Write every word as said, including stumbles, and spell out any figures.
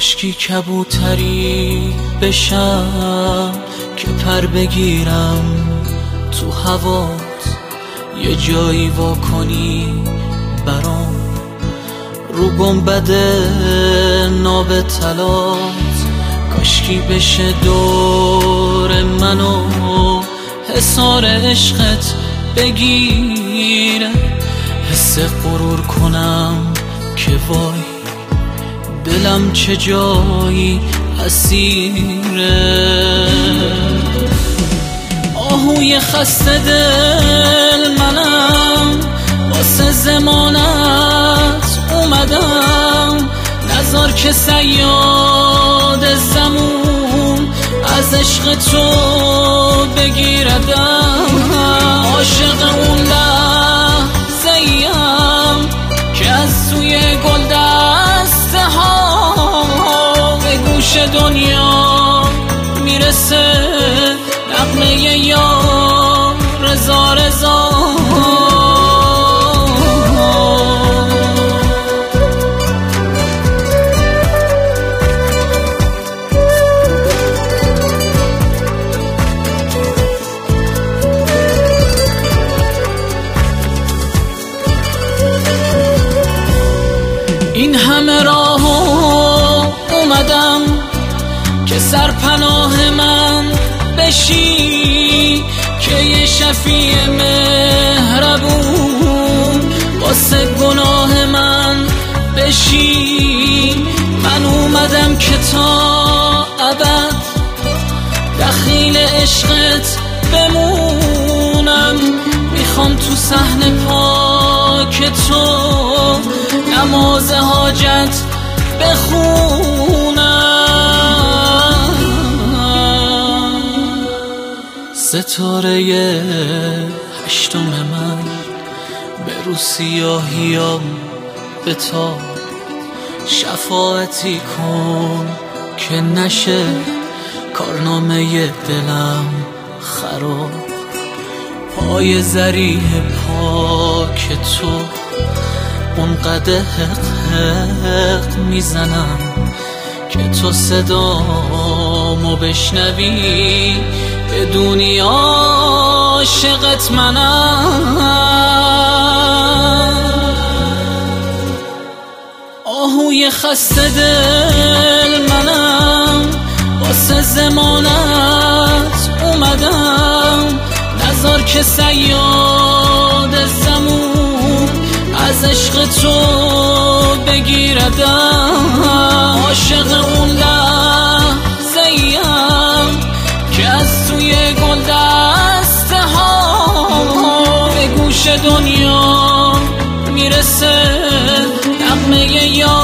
کاشکی کبوتری بشم که پر بگیرم تو هوات، یه جایی وا کنی برام رو گنبد ناب طلات. کاشکی بشه دور منو حصار عشقت بگیره، حس غرور کنم که وای دلم چه جایی اسیره. آهوی خسته دل منم، واسه زمانت اومدم، نذار که صیاد زمون از عشق تو بگیردم. عاشق اون لحظه‌ایم که از توی گل دسته ها به گوش دنیا میرسه نغمه یار رضا رضا. این همه راه اومدم که سرپناه من بشی، که یه شفیع مهربون واسه گناه من بشی. من اومدم که تا ابد دخیل عشقت بمونم، میخوام تو صحن پاک تو نماز حاجت بخونم. ستاره هشتم من به رو سیاهیام بتاب، شفاعتی کن که نشه کارنامه دلم خراب. پای زریح پاک تو اون قده حق حق میزنم که تو صدامو بشنوی، بدونی عاشقت منم. آهوی خسته دل منم، واسه زمانت اومدم، نذار که صیاد زمون از عشق تو بگیردم. عاشق اون لحظه‌ایم که از توی گل دسته ها به گوش دنیا میرسه نغمه یار